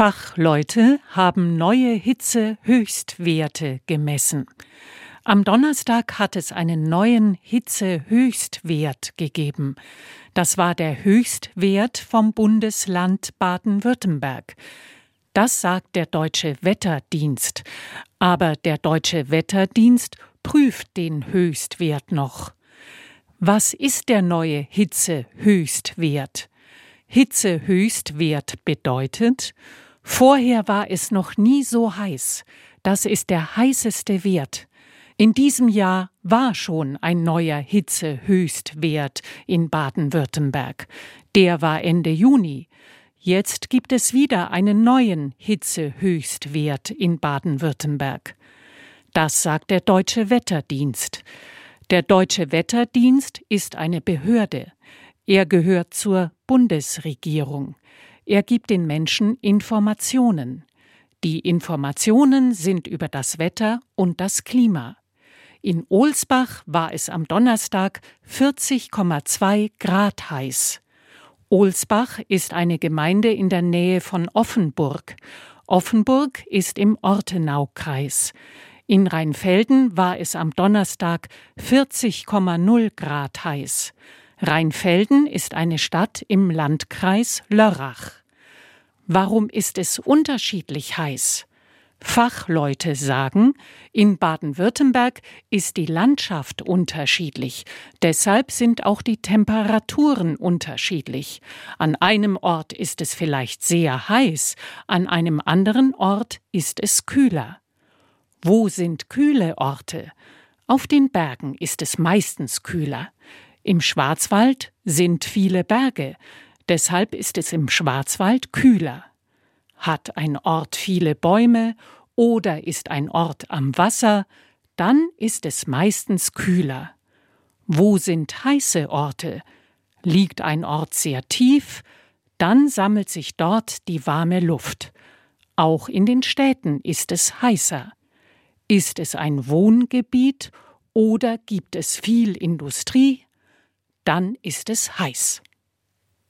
Fachleute haben neue Hitzehöchstwerte gemessen. Am Donnerstag hat es einen neuen Hitzehöchstwert gegeben. Das war der Höchstwert vom Bundesland Baden-Württemberg. Das sagt der Deutsche Wetterdienst. Aber der Deutsche Wetterdienst prüft den Höchstwert noch. Was ist der neue Hitzehöchstwert? Hitzehöchstwert bedeutet, vorher war es noch nie so heiß. Das ist der heißeste Wert. In diesem Jahr war schon ein neuer Hitzehöchstwert in Baden-Württemberg. Der war Ende Juni. Jetzt gibt es wieder einen neuen Hitzehöchstwert in Baden-Württemberg. Das sagt der Deutsche Wetterdienst. Der Deutsche Wetterdienst ist eine Behörde. Er gehört zur Bundesregierung. Er gibt den Menschen Informationen. Die Informationen sind über das Wetter und das Klima. In Ohlsbach war es am Donnerstag 40,2 Grad heiß. Ohlsbach ist eine Gemeinde in der Nähe von Offenburg. Offenburg ist im Ortenaukreis. In Rheinfelden war es am Donnerstag 40,0 Grad heiß. Rheinfelden ist eine Stadt im Landkreis Lörrach. Warum ist es unterschiedlich heiß? Fachleute sagen, in Baden-Württemberg ist die Landschaft unterschiedlich. Deshalb sind auch die Temperaturen unterschiedlich. An einem Ort ist es vielleicht sehr heiß, an einem anderen Ort ist es kühler. Wo sind kühle Orte? Auf den Bergen ist es meistens kühler. Im Schwarzwald sind viele Berge, deshalb ist es im Schwarzwald kühler. Hat ein Ort viele Bäume oder ist ein Ort am Wasser, dann ist es meistens kühler. Wo sind heiße Orte? Liegt ein Ort sehr tief, dann sammelt sich dort die warme Luft. Auch in den Städten ist es heißer. Ist es ein Wohngebiet oder gibt es viel Industrie? Dann ist es heiß.